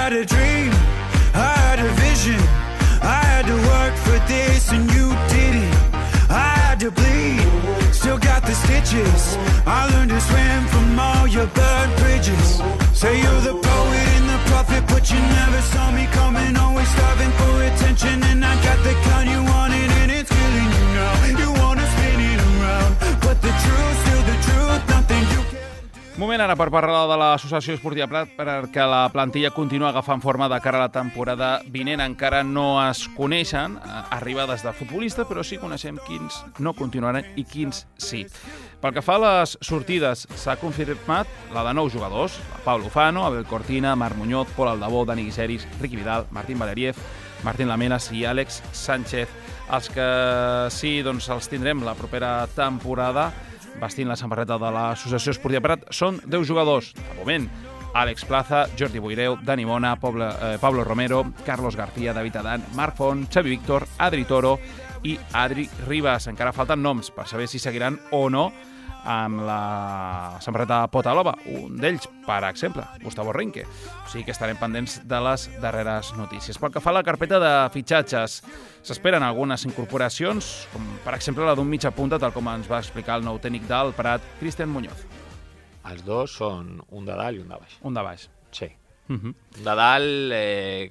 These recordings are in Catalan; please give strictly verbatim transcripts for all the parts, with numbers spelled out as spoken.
had a dream, I had a vision, I had to work for this and you didn't. I had to bleed, still got the stitches. I learned to swim from all your burnt bridges. Say you're the poet and the prophet, but you never saw me coming. Always starving for attention, and I got the kind you wanted, and it's killing you now. You wanna spin it around, but the truth's still the truth. Nothing you can. Moment ara per parlar de l'Associació Esportiva Prat, perquè la plantilla continua agafant forma de cara a la temporada vinent. Encara no es coneixen arribades de futbolistes, però sí coneixem quins no continuaran i quins sí. Pel que fa a les sortides, s'ha confirmat la de nou jugadors, la Pablo Fano, Abel Cortina, Marc Muñoz, Pol Aldabó, Dani Guiseris, Riqui Vidal, Martín Valeriev, Martín Lamenas i Àlex Sánchez. Els que sí, doncs els tindrem la propera temporada vestint la samarreta de l'Associació Esportiva Prat són deu jugadors. De moment, Àlex Plaza, Jordi Boireu, Dani Mona, Pablo, eh, Pablo Romero, Carlos García, David Adán, Marc Font, Xavi Víctor, Adri Toro i Adri Ribas. Encara falten noms per saber si seguiran o no amb la samarreta Potalova. Un d'ells, per exemple, Gustavo Reinke. O sigui que estarem pendents de les darreres notícies. Pel que fa a la carpeta de fitxatges, s'esperen algunes incorporacions, com per exemple la d'un mitja punta, tal com ens va explicar el nou tècnic del Prat, Cristian Muñoz. Els dos són un de dalt i un de baix. Un de baix. Sí. Uh -huh. Un de dalt, eh,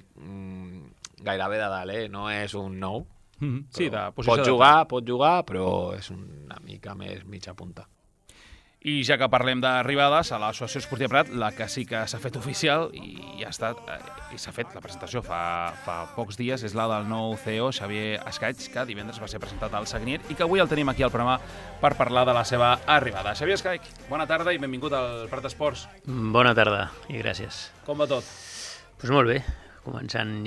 gairebé de dalt, eh? No és un nou. Uh -huh. Sí, de posició pot de jugar, pot jugar, però és una mica més mitja punta. I ja que parlem d'arribades, a l'Associació Esportiva Prat, la que sí que s'ha fet oficial i ja està, eh, i s'ha fet la presentació fa, fa pocs dies, és la del nou C E O, Xavier Escaig, que divendres va ser presentat al Sagnier i que avui el tenim aquí al programa per parlar de la seva arribada. Xavier Escaig, bona tarda i benvingut al Prat Esports. Bona tarda i gràcies. Com va tot? Doncs pues molt bé, començant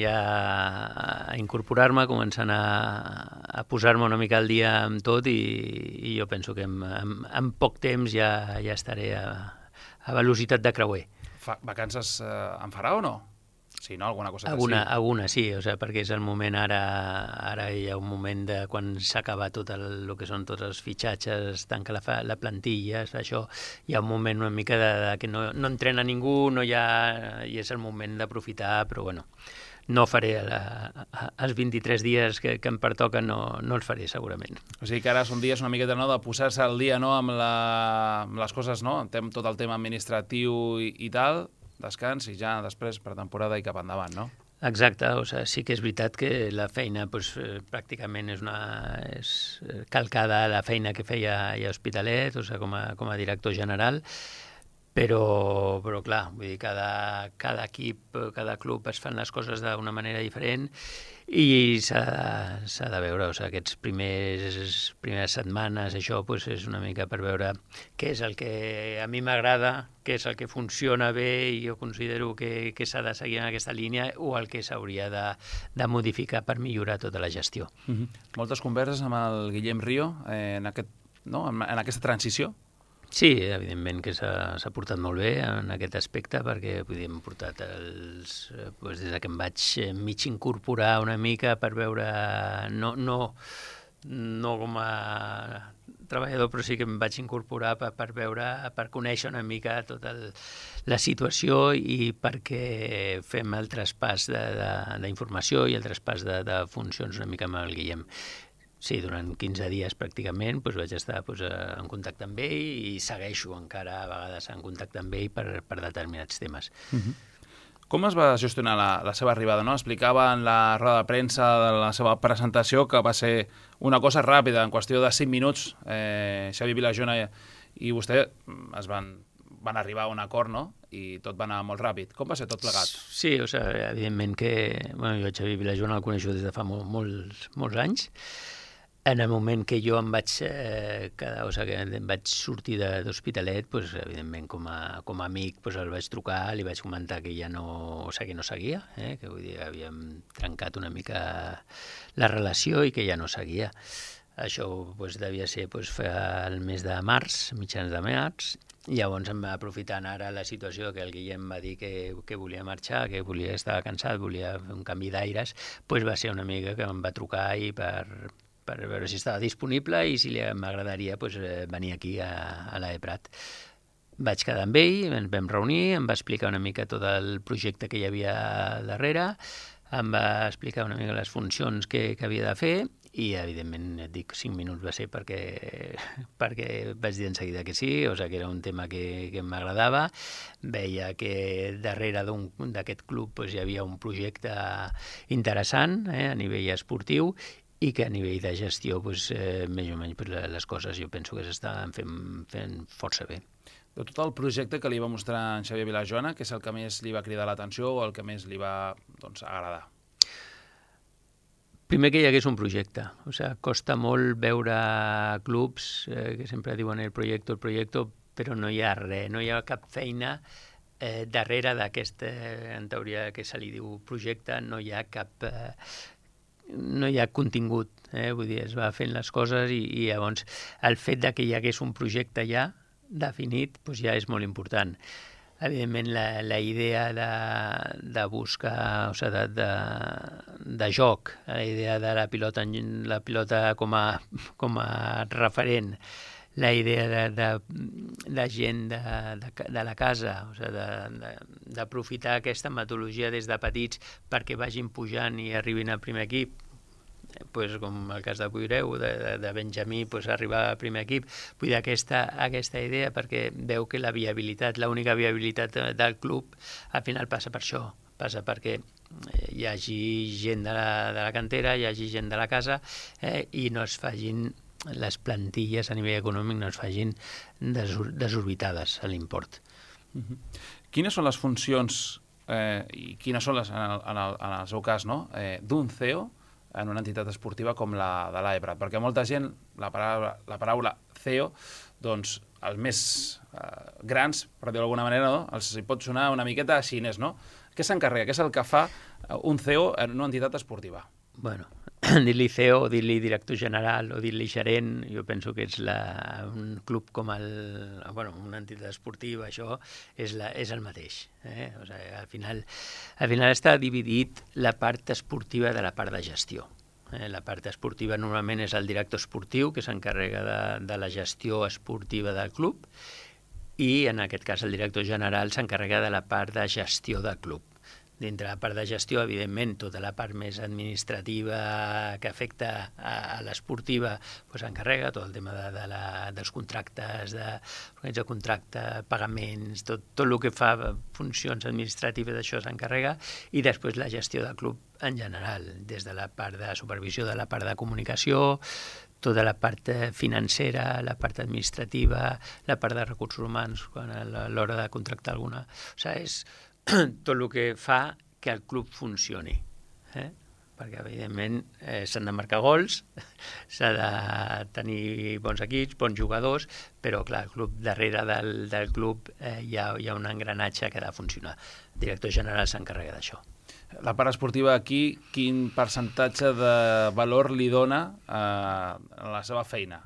ja a incorporar-me, començant a, a posar-me una mica al dia amb tot i, i jo penso que en, en, en poc temps ja, ja estaré a, a velocitat de creuer. Fa, vacances eh, en farà o no? Sí, no? Alguna cosa alguna, sí. Alguna sí, o sigui, perquè és el moment ara, ara hi ha un moment de quan s'acaba tot el, el que són tots els fitxatges, es tanca la, la plantilla, això, hi ha un moment una mica de, de que no, no entrena ningú, no hi ha, i és el moment d'aprofitar, però bueno, no faré la, els vint-i-tres dies que, que em pertoquen, no, no els faré segurament. O sigui que ara són dies una miqueta no, de posar-se al dia no, amb, la, amb les coses, no? Amb tot el tema administratiu i, i tal, descans i ja després per temporada i cap endavant, no? Exacte, o sigui, sí que és veritat que la feina pues, eh, pràcticament és, una, és calcada a la feina que feia ja Hospitalet, o sigui, com a, com a director general, però, però clar, vull dir, cada, cada equip, cada club es fan les coses d'una manera diferent i s'ha de veure, o sigui, aquests primers primeres setmanes, això pues, és una mica per veure què és el que a mi m'agrada, què és el que funciona bé i jo considero que, que s'ha de seguir en aquesta línia o el que s'hauria de, de modificar per millorar tota la gestió. Uh-huh. Moltes converses amb el Guillem Rio eh, en, aquest, no? en, en aquesta transició? Sí, evidentment que s'ha portat molt bé en aquest aspecte perquè vull dir, hem portat els, doncs des que em vaig mig incorporar una mica per veure, no, no, no com a treballador, però sí que em vaig incorporar per, per veure, per conèixer una mica tota el, la situació i perquè fem el traspàs d'informació i el traspàs de, de funcions una mica amb el Guillem. Sí, durant quinze dies pràcticament doncs vaig estar doncs, en contacte amb ell i segueixo encara a vegades en contacte amb ell per, per determinats temes. Uh-huh. Com es va gestionar la, la seva arribada? No? Explicava en la roda de premsa de la seva presentació que va ser una cosa ràpida, en qüestió de cinc minuts. Eh, Xavi Vilajona i, i vostè es van, van arribar a un acord, no? I tot va anar molt ràpid. Com va ser tot plegat? Sí, o sigui, evidentment que bueno, jo Xavi Vilajona el coneixo des de fa molt, molts, molts anys. En el moment que jo em vaig, eh, quedar, o sigui, em vaig sortir d'Hospitalet, doncs, evidentment, com a, com a amic, doncs, el vaig trucar, li vaig comentar que ja no, o sigui, no seguia, eh, que vull dir, havíem trencat una mica la relació i que ja no seguia. Això doncs, devia ser doncs, el mes de març, mitjans de març, llavors em va aprofitant ara la situació que el Guillem va dir que, que volia marxar, que volia estar cansat, volia fer un canvi d'aires, doncs va ser una amiga que em va trucar i per... per veure si estava disponible i si m'agradaria pues, venir aquí a, a l'E Prat. vaig quedar amb ell, ens vam reunir, em va explicar una mica tot el projecte que hi havia darrere, em va explicar una mica les funcions que, que havia de fer i, evidentment, et dic, cinc minuts va ser perquè, perquè vaig dir en seguida que sí, o sigui que era un tema que, que m'agradava. Veia que darrere d'aquest club pues, hi havia un projecte interessant eh, a nivell esportiu i que a nivell de gestió, pues, eh, més o menys, pues, les coses jo penso que s'estaven fent, fent força bé. De tot el projecte que li va mostrar en Xavier Vilajoana, què és el que més li va cridar l'atenció o el que més li va doncs, agradar? Primer que hi hagués un projecte. O sigui, costa molt veure clubs eh, que sempre diuen el projecte, el projecte, però no hi ha res, no hi ha cap feina eh, darrere d'aquest, eh, en teoria que se li diu projecte, no hi ha cap... Eh, no hi ha contingut, eh? Vull dir, es va fent les coses i, i llavors el fet de que hi hagués un projecte ja definit doncs ja és molt important. Evidentment, la, la idea de, de buscar, o sigui, de, de, de joc, la idea de la pilota, la pilota com a, com a referent, la idea de, de, de gent de, de, de la casa, o sigui, d'aprofitar aquesta metodologia des de petits perquè vagin pujant i arribin al primer equip, pues, com el cas de Puireu, de, de, de Benjamí, pues, arribar al primer equip. Vull dir, aquesta, aquesta idea, perquè veu que la viabilitat, l'única viabilitat del club, al final passa per això, passa perquè hi hagi gent de la, de la cantera, hi hagi gent de la casa, eh, i no es facin les plantilles a nivell econòmic, no es facin desor desorbitades a l'import. Uh-huh. Quines són les funcions, eh, i quines són les, en el, en el, en el seu cas, no? eh, d'un C E O en una entitat esportiva com la de l'A E Prat? Perquè molta gent, la paraula, la paraula C E O, doncs els més eh, grans, per dir-ho d'alguna manera, no? Els hi pot sonar una miqueta a xinès, no? Què s'encarrega? Què és el que fa un C E O en una entitat esportiva? Bueno, dir-li C E O, dir-li director general o dir-li gerent, jo penso que és la, un club com el... Bueno, una entitat esportiva, això és, la, és el mateix. Eh? O sigui, al final, al final està dividit la part esportiva de la part de gestió. Eh? La part esportiva normalment és el director esportiu, que s'encarrega de, de la gestió esportiva del club, i en aquest cas el director general s'encarrega de la part de gestió del club. Dintre la part de gestió, evidentment, tota la part més administrativa que afecta a, a l'esportiva pues, s'encarrega, tot el tema de, de la, dels contractes, de, de contracte, pagaments, tot, tot el que fa funcions administratives d'això s'encarrega, i després la gestió del club en general, des de la part de supervisió, de la part de comunicació, tota la part financera, la part administrativa, la part de recursos humans, quan a l'hora de contractar alguna... O sigui, és tot el que fa que el club funcioni. Eh? Perquè, evidentment, eh, s'han de marcar gols, s'ha de tenir bons equips, bons jugadors, però, clar, el club, darrere del, del club eh, hi, ha, hi ha un engranatge que ha de funcionar. El director general s'encarrega d'això. La part esportiva aquí, quin percentatge de valor li dona eh, a la seva feina?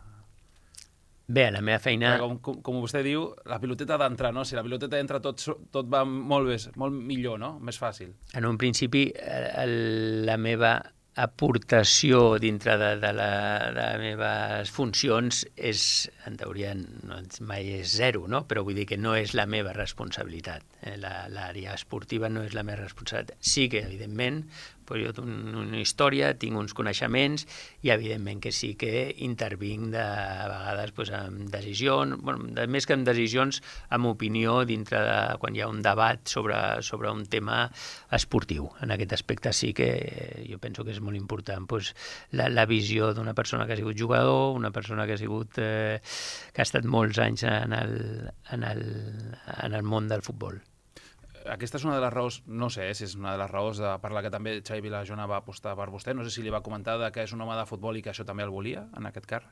Bé, la meva feina... Com, com, com vostè diu, la piloteta ha d'entrar, no? Si la piloteta entra, tot, tot va molt bé, molt millor, no? Més fàcil. En un principi, el, la meva aportació dintre de, de, la, de les meves funcions és, en teoria, no, mai és zero, no? Però vull dir que no és la meva responsabilitat. Eh? L'àrea esportiva no és la meva responsabilitat. Sí que, evidentment, pues jo tinc una història, tinc uns coneixements i, evidentment, que sí que intervinc de, a vegades pues, amb decisions, bueno, de, més que amb decisions, amb opinió dintre de quan hi ha un debat sobre, sobre un tema esportiu. En aquest aspecte sí que jo penso que és molt important pues, la, la visió d'una persona que ha sigut jugador, una persona que ha sigut eh, que ha estat molts anys en el, en el, en el món del futbol. Aquesta és una de les raons, no sé si és una de les raons de, per la que també Xavi Vilajoana va apostar per vostè. No sé si li va comentar que és un home de futbol i que això també el volia, en aquest càrrec.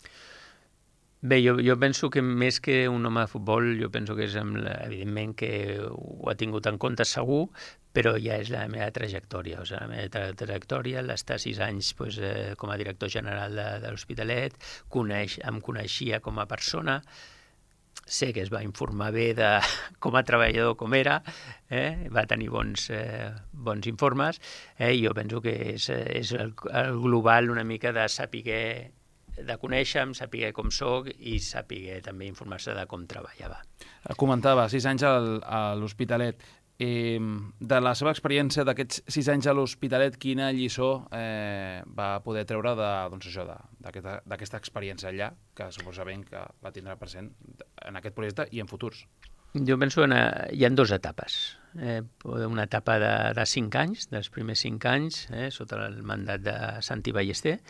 Bé, jo, jo penso que més que un home de futbol, jo penso que és, la, evidentment, que ho ha tingut en compte segur, però ja és la meva trajectòria. O sigui, la meva tra trajectòria, l'estar sis anys pues, eh, com a director general de, de l'Hospitalet, coneix, em coneixia com a persona, sé que es va informar bé de com a treballador com era, eh? Va tenir bons, eh, bons informes, eh? I jo penso que és, és el, el global una mica de saber de conèixer-me, saber com sóc i saber també informar-se de com treballava. Comentava, sis anys al, a l'Hospitalet. Eh, de la seva experiència d'aquests sis anys a l'Hospitalet, quina lliçó eh, va poder treure de, doncs això, d'aquesta d'aquesta experiència allà, que suposament que la tindrà present en aquest projecte i en futurs? Jo penso que hi ha dues etapes. Eh, una etapa de, de cinc anys, dels primers cinc anys, eh, sota el mandat de Santi Ballester,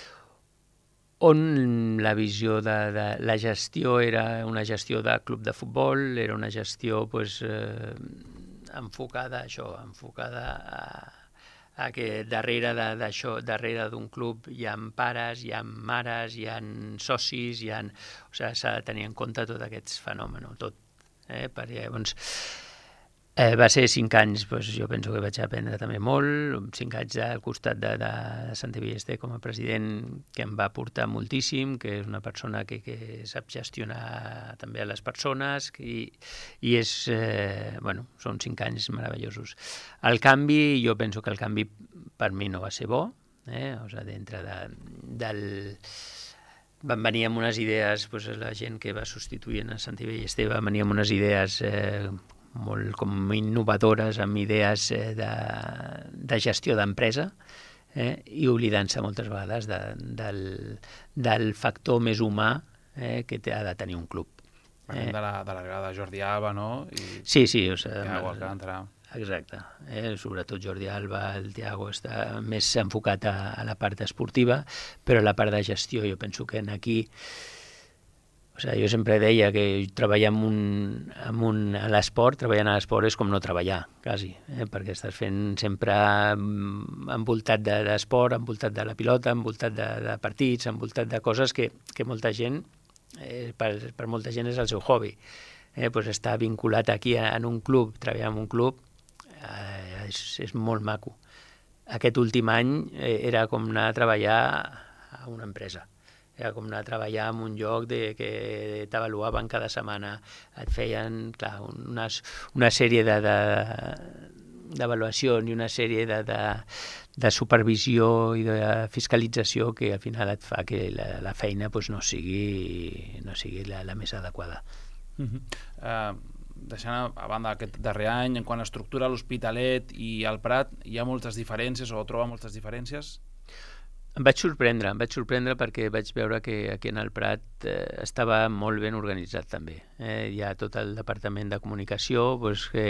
on la visió de, de la gestió era una gestió de club de futbol, era una gestió pues, eh, enfocada a això, enfocada a, a que darrere d'això, darrere d'un club hi ha pares, hi ha mares, hi ha socis, hi ha... O sigui, s'ha de tenir en compte tots aquests fenòmenos, tot. Eh? Perquè, doncs, eh, va ser cinc anys, doncs, jo penso que vaig aprendre també molt, cinc anys al costat de, de Santi Ballester com a president, que em va aportar moltíssim, que és una persona que, que sap gestionar també a les persones, que, i, i és, eh, bueno, són cinc anys meravellosos. El canvi, jo penso que el canvi per mi no va ser bo, eh? O sigui, dintre de, del... Van venir amb unes idees, doncs, la gent que va substituir a Santi Ballester va venir amb unes idees eh, molt com innovadores, amb idees eh, de, de gestió d'empresa, eh, i oblidant-se moltes vegades de, del, del factor més humà eh, que ha de tenir un club. Parlem eh? de, la, de l'arribada de Jordi Alba, no? I sí, sí. O sigui, Thiago Alcántara. Exacte. Eh? Sobretot Jordi Alba, el Thiago està més enfocat a, a la part esportiva, però la part de gestió jo penso que aquí... O sigui, jo sempre deia que treballar en un, en un, a l'esport, treballar a l'esport és com no treballar, quasi, eh? Perquè estàs fent sempre envoltat d'esport, envoltat de la pilota, envoltat de, de partits, envoltat de coses que, que molta gent, eh, per, per molta gent és el seu hobby. Eh? Pues estar vinculat aquí en un club, treballar en un club, eh, és, és molt maco. Aquest últim any eh, era com anar a treballar a una empresa. Era com anar a treballar en un lloc de, que t'avaluaven cada setmana. Et feien, clar, una, una sèrie de, de, d'avaluacions i una sèrie de, de, de supervisió i de fiscalització que al final et fa que la, la feina pues, no sigui, no sigui la, la més adequada. Uh-huh. Uh, deixant a banda aquest darrer any, en quant a estructura a l'Hospitalet i al Prat, hi ha moltes diferències o troba moltes diferències? Em vaig sorprendre, em vaig sorprendre perquè vaig veure que aquí en el Prat eh, estava molt ben organitzat també. Eh, hi ha tot el departament de comunicació, doncs, que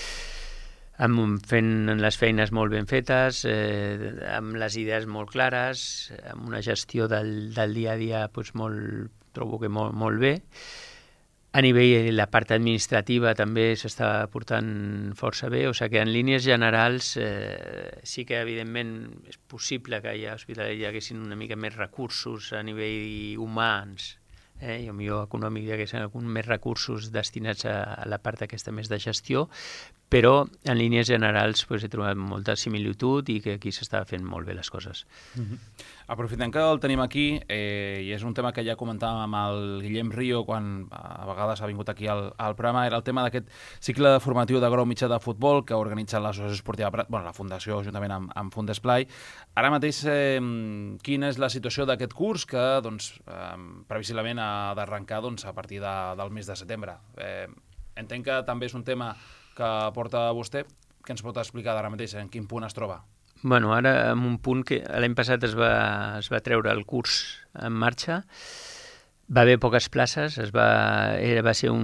amb fent les feines molt ben fetes, eh, amb les idees molt clares, amb una gestió del, del dia a dia doncs, molt, trobo que molt, molt bé. A nivell la part administrativa també s'està portant força bé, o sigui que en línies generals eh, sí que evidentment és possible que hi ha hospitals hi haguessin una mica més recursos a nivell humans, eh, i millor econòmic hi haguessin algun més recursos destinats a, a la part aquesta més de gestió, però en línies generals pues, he trobat molta similitud i que aquí s'està fent molt bé les coses. Mm-hmm. Aprofitem que el tenim aquí, eh, i és un tema que ja comentàvem amb el Guillem Rio quan a vegades ha vingut aquí al, al programa, era el tema d'aquest cicle formatiu de grau mitjà de futbol que ha organitzat l'Associació Esportiva Prat, bueno, la Fundació, juntament amb, amb Fundesplai. Ara mateix, eh, quina és la situació d'aquest curs que, doncs, eh, previsiblement ha d'arrencar doncs, a partir de, del mes de setembre? Eh, entenc que també és un tema que porta vostè, que ens pot explicar d'ara mateix en quin punt es troba? Bueno, ara en un punt que l'any passat es va, es va treure el curs en marxa, va haver poques places, es va, era, va ser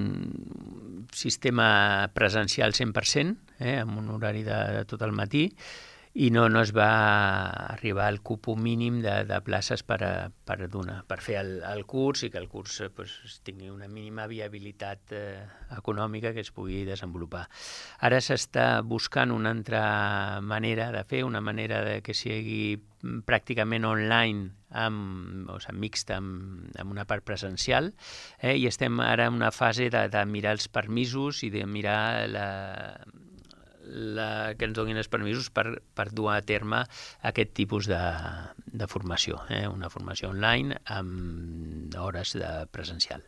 un sistema presencial cent per cent, eh, amb un horari de, de tot el matí, i no, no es va arribar al cupo mínim de, de places per, a, per, donar, per fer el, el curs i que el curs pues, tingui una mínima viabilitat eh, econòmica que es pugui desenvolupar. Ara s'està buscant una altra manera de fer, una manera de que sigui pràcticament online, amb, o sigui, mixta, amb, amb una part presencial, eh, i estem ara en una fase de, de mirar els permisos i de mirar la... La, que ens donin els permisos per, per dur a terme aquest tipus de, de formació, eh? Una formació online amb hores de presencial.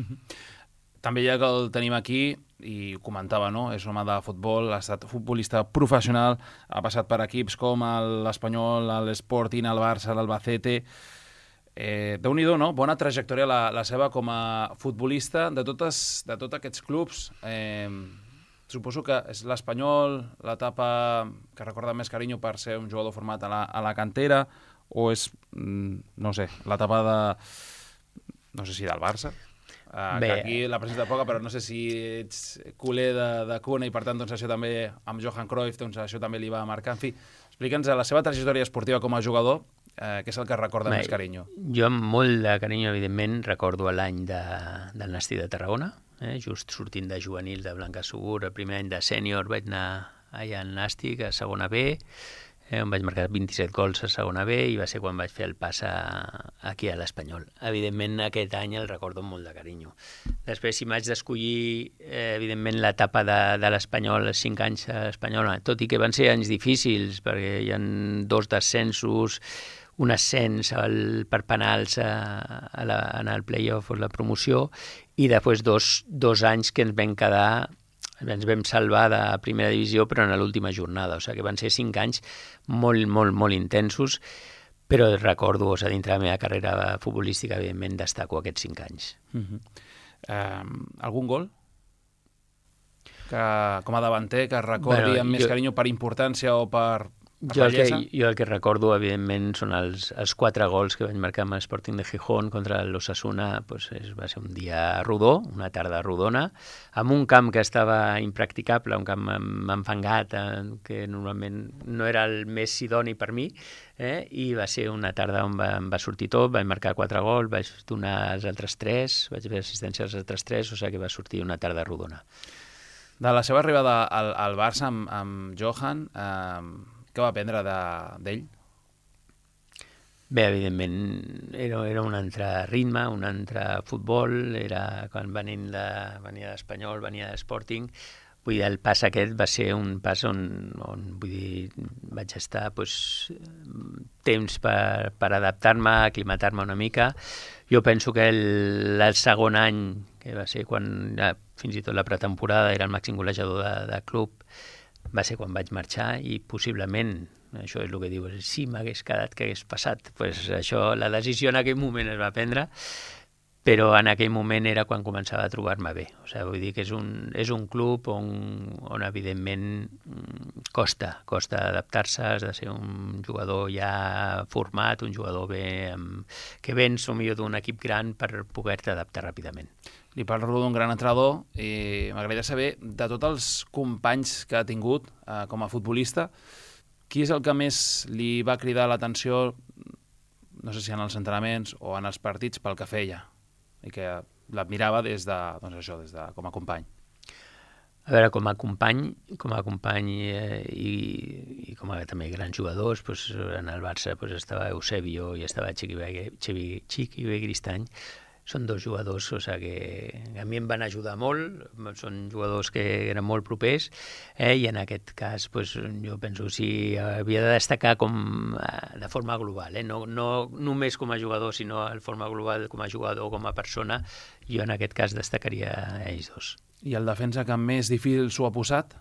També ja que el tenim aquí, i ho comentava, no? És un home de futbol, ha estat futbolista professional, ha passat per equips com l'Espanyol, l'Sporting, el Barça, l'Albacete. Eh, Déu-n'hi-do, no? Bona trajectòria la, la seva com a futbolista. De, totes, de tots aquests clubs, eh, suposo que és l'Espanyol, l'etapa que recorda més carinyo per ser un jugador format a la, a la cantera, o és, no sé, l'etapa de... no sé si del Barça, uh, que aquí la presenta poca, però no sé si ets culer de, de cuna i per tant doncs això també, amb Johan Cruyff, doncs això també li va marcar. En fi, explica'ns la seva trajectòria esportiva com a jugador, eh, què és el que recorda Bé, més carinyo. Jo amb molt de carinyo, evidentment, recordo l'any de, del Nasti de Tarragona, eh, just sortint de juvenil de Blanca Segur, el primer any de sènior vaig anar allà al Nàstic, a segona B, eh, on vaig marcar vint-i-set gols a segona B i va ser quan vaig fer el pas a, aquí a l'Espanyol. Evidentment, aquest any el recordo amb molt de carinyo. Després, si m'haig d'escollir, eh, evidentment, l'etapa de, de l'Espanyol, els cinc anys a l'Espanyol, tot i que van ser anys difícils, perquè hi ha dos descensos, un ascens al, per penals a, a la, en el play-off o la promoció, i després dos, dos anys que ens vam quedar, ens vam salvar de primera divisió, però en l'última jornada. O sigui que van ser cinc anys molt, molt, molt intensos, però recordo, o sigui, dintre de la meva carrera futbolística, evidentment, destaco aquests cinc anys. Uh-huh. um, algun gol? Que, com a davanter, que recordi bueno, amb més jo... carinyo per importància o per... Jo el, que, jo el que recordo, evidentment, són els, els quatre gols que vaig marcar amb l'Sporting de Gijón contra l'Osasuna. Pues, es, va ser un dia rodó, una tarda rodona, amb un camp que estava impracticable, un camp enfangat, eh, que normalment no era el més idoni per mi, eh, i va ser una tarda on va, em va sortir tot, vaig marcar quatre gols, vaig donar els altres tres, vaig fer assistència als altres tres, o sigui que va sortir una tarda rodona. De la seva arribada al, al Barça amb, amb Johan... Eh... Què va aprendre d'ell? Bé, evidentment, era, era un altre ritme, un altre futbol, era quan venint de, venia d'Espanyol, venia d'Sporting. Vull dir, el pas aquest va ser un pas on, on vull dir, vaig estar pues, temps per, per adaptar-me, aclimatar-me una mica. Jo penso que el, el segon any, que va ser quan ja, fins i tot la pretemporada era el màxim golejador de, de club, va ser quan vaig marxar i possiblement, això és el que diu, si m'hagués quedat, què hagués passat? Pues això, la decisió en aquell moment es va prendre, però en aquell moment era quan començava a trobar-me bé. O sigui, vull dir que és un, és un club on, on evidentment costa, costa adaptar-se, has de ser un jugador ja format, un jugador bé, que vens o millor d'un equip gran per poder-te adaptar ràpidament. Li parlo d'un gran entrenador i m'agradaria saber, de tots els companys que ha tingut eh, com a futbolista, qui és el que més li va cridar l'atenció, no sé si en els entrenaments o en els partits, pel que feia, i que l'admirava des de, doncs això, des de, com a company? A veure, com a company, com a company eh, i, i com a també grans jugadors, doncs, en el Barça doncs, estava Eusebio i estava Chiqui Begristany. Són dos jugadors, o sigui, que a mi em van ajudar molt, són jugadors que eren molt propers, eh, i en aquest cas pues, jo penso que si havia de destacar com, de forma global, eh, no, no només com a jugador, sinó de forma global com a jugador, com a persona, jo en aquest cas destacaria ells dos. I el defensa que més difícil s'ho ha posat?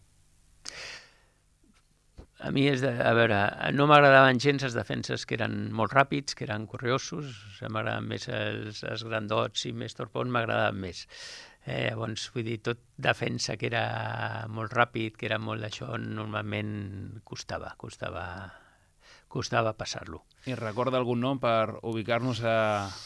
A mi, és de, a veure, no m'agradaven gens els defenses que eren molt ràpids, que eren corriosos, m'agradaven més els, els grandots i més torpons, m'agradaven més. Eh, llavors, vull dir, tot defensa que era molt ràpid, que era molt d'això, normalment costava, costava, costava passar-lo. I recorda algun nom per ubicar-nos a...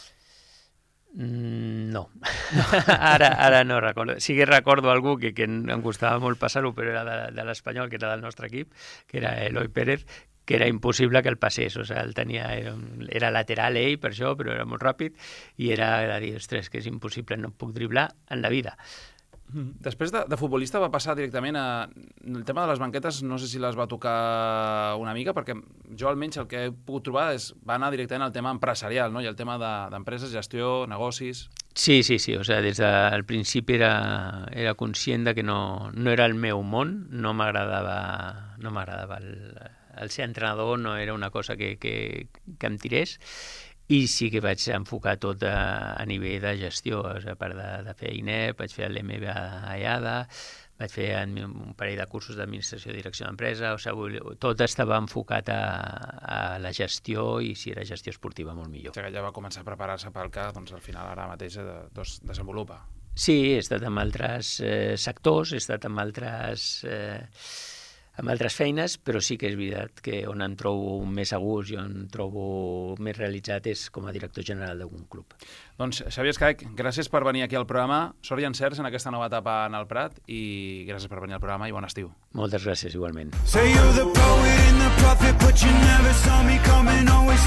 Mm, no, ara, ara no recordo. Sí que recordo algú que, que em costava molt passar-ho, però era de, de l'Espanyol, que era del nostre equip, que era Eloi Pérez, que era impossible que el passés, o sigui, el tenia, era, era lateral ell per això, però era molt ràpid, i era de dir, ostres, que és impossible, no puc driblar en la vida. Després de, de futbolista va passar directament a... El tema de les banquetes no sé si les va tocar una mica, perquè jo almenys el que he pogut trobar és va anar directament al tema empresarial, no? I el tema d'empreses, de, gestió, negocis... Sí, sí, sí, o sigui, des del principi era, era conscient de que no, no era el meu món, no m'agradava no m'agradava el, el ser entrenador, no era una cosa que, que, que em tirés, i sí que vaig enfocar tot a, a nivell de gestió, a part de, de fer I N E P, vaig fer l'M B A a I A D A, vaig fer un parell de cursos d'administració i direcció d'empresa, o sigui, tot estava enfocat a, a la gestió i si era gestió esportiva molt millor. O sigui que ja va començar a preparar-se pel que doncs, al final ara mateix eh, doncs, desenvolupa. Sí, he estat en altres eh, sectors, he estat en altres, eh, en altres feines, però sí que és veritat que on em trobo més a gust i on em trobo més realitzat és com a director general d'un club. Doncs Xavier Escaig, gràcies per venir aquí al programa, sort i encerts en aquesta nova etapa en el Prat i gràcies per venir al programa i bon estiu. Moltes gràcies, igualment. Say you're the poet and the prophet, but you never saw me coming, always